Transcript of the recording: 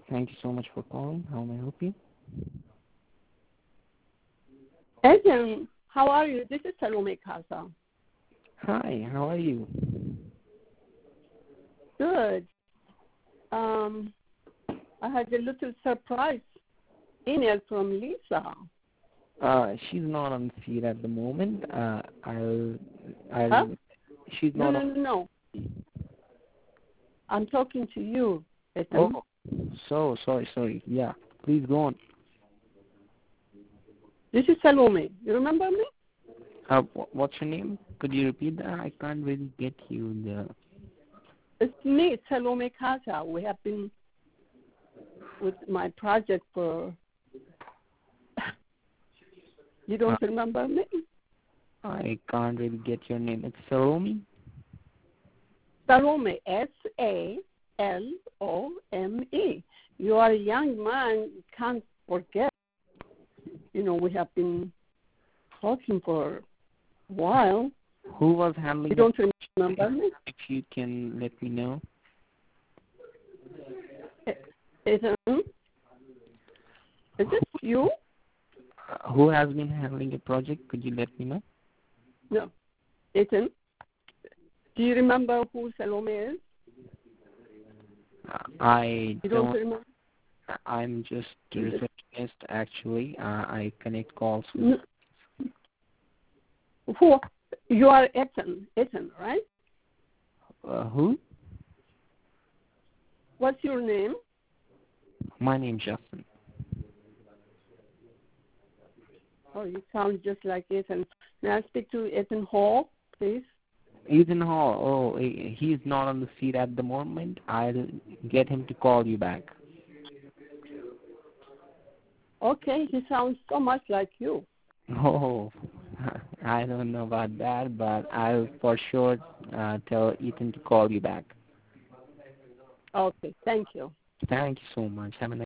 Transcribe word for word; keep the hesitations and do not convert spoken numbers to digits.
Thank you so much for calling. How may I help you? Ethan, how are you? This is Salome Casa. Hi, how are you? Good. Um, I had a little surprise email from Lisa. Uh, she's not on the seat at the moment. Uh, I'll, I'll. Huh? She's No, not no, on. no, no. I'm talking to you, Ethan. Oh, so sorry, sorry. Yeah, please go on. This is Salome. You remember me? Uh, wh- what's your name? Could you repeat that? I can't really get you there. It's me, Salome Casa. We have been with my project for. You don't Uh, remember me? I can't really get your name. It's Salome. Salome, S A L O M E. You are a young man. You can't forget. You know, we have been talking for a while. Who was handling You the? don't remember me? If you can let me know. Ethan, is it you? Uh, who has been handling the project? Could you let me know? No. Ethan, do you remember who Salome is? Uh, I You don't don't. remember? I'm just a receptionist, actually. Uh, I connect calls with. No. Who? You are Ethan, Ethan, right? Uh, who? What's your name? My name's Justin. Oh, you sound just like Ethan. May I speak to Ethan Hall, please? Ethan Hall. Oh, he- he's not on the seat at the moment. I'll get him to call you back. Okay, he sounds so much like you. Oh, I don't know about that, but I'll for sure uh, tell Ethan to call you back. Okay, thank you. Thank you so much. Have a nice